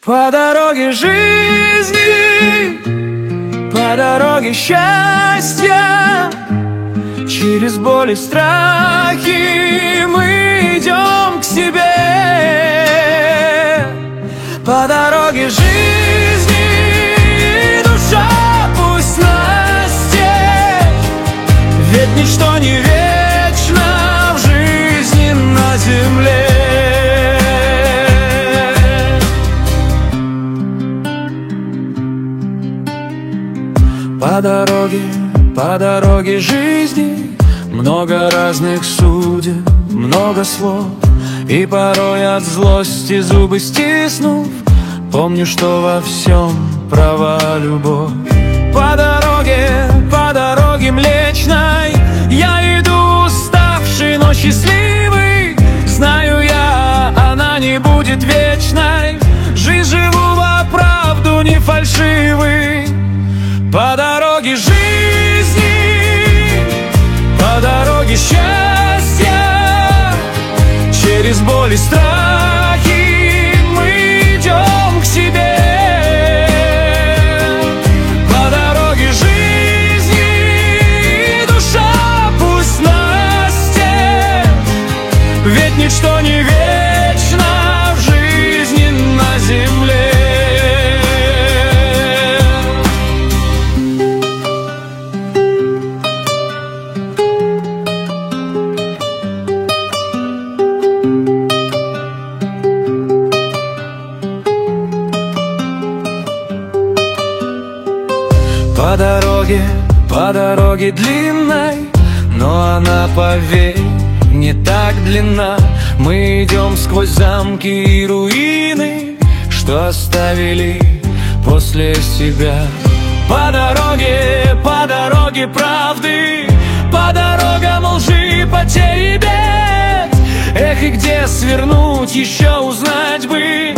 По дороге жизни, по дороге счастья, через боль и страхи мы идем к себе. По дороге жизни душа пусть настежь, ведь ничто не вечно в жизни на земле. По дороге жизни много разных судеб, много слов, и порой от злости зубы стиснув, помню, что во всем права любовь. По дороге Млечной я иду уставший, но счастливый. Знаю я, она не будет вечной. Жизнь живу во правду, не фальшивый. По дороге жизни, по дороге счастья, через боль и страхи мы идем к себе. По дороге жизни душа пусть настежь, ведь ничто не вечно в жизни на земле. По дороге длинной, но она, поверь, не так длинна. Мы идем сквозь замки и руины, что оставили после себя. По дороге правды, по дорогам лжи, потери, бед. Эх, и где свернуть, еще узнать бы.